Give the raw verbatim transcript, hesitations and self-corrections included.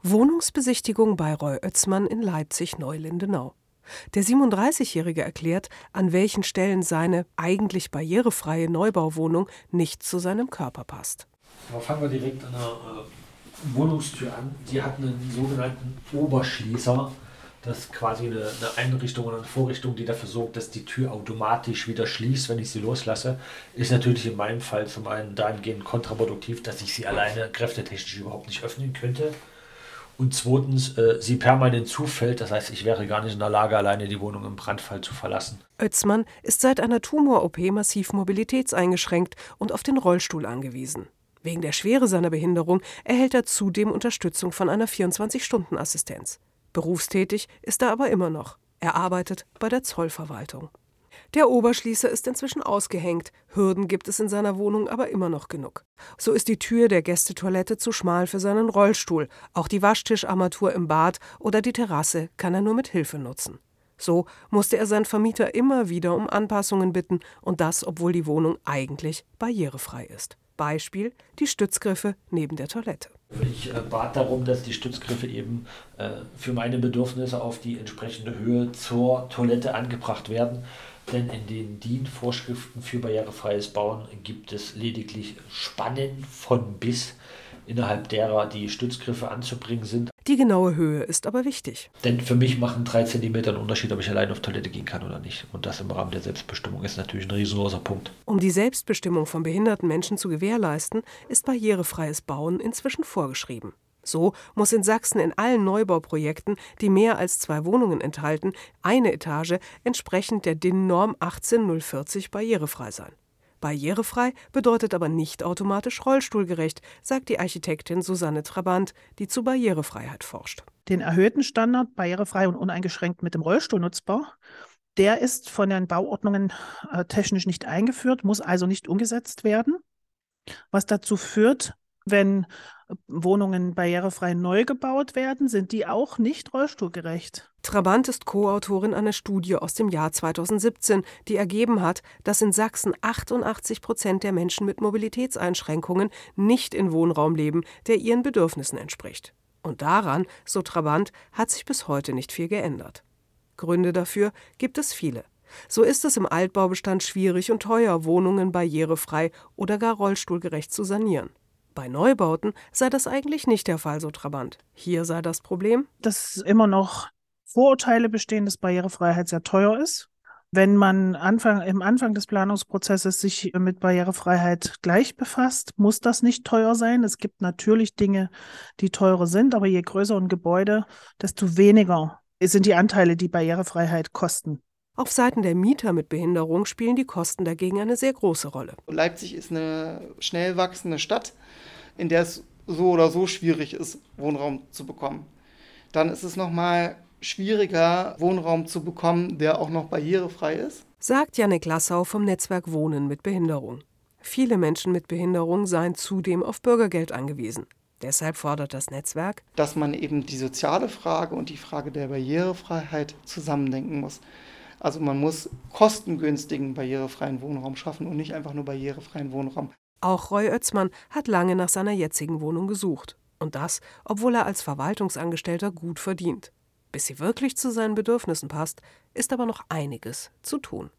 Wohnungsbesichtigung bei Roy Oetzmann in Leipzig-Neulindenau. Der siebenunddreißigjährige erklärt, an welchen Stellen seine eigentlich barrierefreie Neubauwohnung nicht zu seinem Körper passt. Da fangen wir direkt an der äh, Wohnungstür an. Die hat einen sogenannten Oberschließer. Das ist quasi eine, eine Einrichtung oder eine Vorrichtung, die dafür sorgt, dass die Tür automatisch wieder schließt, wenn ich sie loslasse. Ist natürlich in meinem Fall zum einen dahingehend kontraproduktiv, dass ich sie alleine kräftetechnisch überhaupt nicht öffnen könnte. Und zweitens, äh, sie permanent zufällt. Das heißt, ich wäre gar nicht in der Lage, alleine die Wohnung im Brandfall zu verlassen. Oetzmann ist seit einer Tumor-O P massiv mobilitätseingeschränkt und auf den Rollstuhl angewiesen. Wegen der Schwere seiner Behinderung erhält er zudem Unterstützung von einer vierundzwanzig-Stunden-Assistenz. Berufstätig ist er aber immer noch. Er arbeitet bei der Zollverwaltung. Der Oberschließer ist inzwischen ausgehängt. Hürden gibt es in seiner Wohnung aber immer noch genug. So ist die Tür der Gästetoilette zu schmal für seinen Rollstuhl. Auch die Waschtischarmatur im Bad oder die Terrasse kann er nur mit Hilfe nutzen. So musste er seinen Vermieter immer wieder um Anpassungen bitten, und das, obwohl die Wohnung eigentlich barrierefrei ist. Beispiel: die Stützgriffe neben der Toilette. Ich äh, bat darum, dass die Stützgriffe eben äh, für meine Bedürfnisse auf die entsprechende Höhe zur Toilette angebracht werden. Denn in den D I N-Vorschriften für barrierefreies Bauen gibt es lediglich Spannen von bis, innerhalb derer die Stützgriffe anzubringen sind. Die genaue Höhe ist aber wichtig. Denn für mich machen drei Zentimeter einen Unterschied, ob ich allein auf Toilette gehen kann oder nicht. Und das im Rahmen der Selbstbestimmung ist natürlich ein riesengroßer Punkt. Um die Selbstbestimmung von behinderten Menschen zu gewährleisten, ist barrierefreies Bauen inzwischen vorgeschrieben. So muss in Sachsen in allen Neubauprojekten, die mehr als zwei Wohnungen enthalten, eine Etage entsprechend der D I N-Norm achtzehn null vierzig barrierefrei sein. Barrierefrei bedeutet aber nicht automatisch rollstuhlgerecht, sagt die Architektin Susanne Trabant, die zu Barrierefreiheit forscht. Den erhöhten Standard, barrierefrei und uneingeschränkt mit dem Rollstuhl nutzbar, der ist von den Bauordnungen äh, technisch nicht eingeführt, muss also nicht umgesetzt werden, was dazu führt, wenn Wohnungen barrierefrei neu gebaut werden, sind die auch nicht rollstuhlgerecht. Trabant ist Co-Autorin einer Studie aus dem Jahr zweitausendsiebzehn, die ergeben hat, dass in Sachsen achtundachtzig Prozent der Menschen mit Mobilitätseinschränkungen nicht in Wohnraum leben, der ihren Bedürfnissen entspricht. Und daran, so Trabant, hat sich bis heute nicht viel geändert. Gründe dafür gibt es viele. So ist es im Altbaubestand schwierig und teuer, Wohnungen barrierefrei oder gar rollstuhlgerecht zu sanieren. Bei Neubauten sei das eigentlich nicht der Fall, so Trabant. Hier sei das Problem, dass immer noch Vorurteile bestehen, dass Barrierefreiheit sehr teuer ist. Wenn man Anfang, im Anfang des Planungsprozesses sich mit Barrierefreiheit gleich befasst, muss das nicht teuer sein. Es gibt natürlich Dinge, die teurer sind, aber je größer ein Gebäude, desto weniger sind die Anteile, die Barrierefreiheit kosten. Auf Seiten der Mieter mit Behinderung spielen die Kosten dagegen eine sehr große Rolle. Leipzig ist eine schnell wachsende Stadt, in der es so oder so schwierig ist, Wohnraum zu bekommen. Dann ist es nochmal schwieriger, Wohnraum zu bekommen, der auch noch barrierefrei ist. Sagt Jannik Lassau vom Netzwerk Wohnen mit Behinderung. Viele Menschen mit Behinderung seien zudem auf Bürgergeld angewiesen. Deshalb fordert das Netzwerk, dass man eben die soziale Frage und die Frage der Barrierefreiheit zusammendenken muss. Also man muss kostengünstigen barrierefreien Wohnraum schaffen und nicht einfach nur barrierefreien Wohnraum. Auch Roy Oetzmann hat lange nach seiner jetzigen Wohnung gesucht. Und das, obwohl er als Verwaltungsangestellter gut verdient. Bis sie wirklich zu seinen Bedürfnissen passt, ist aber noch einiges zu tun.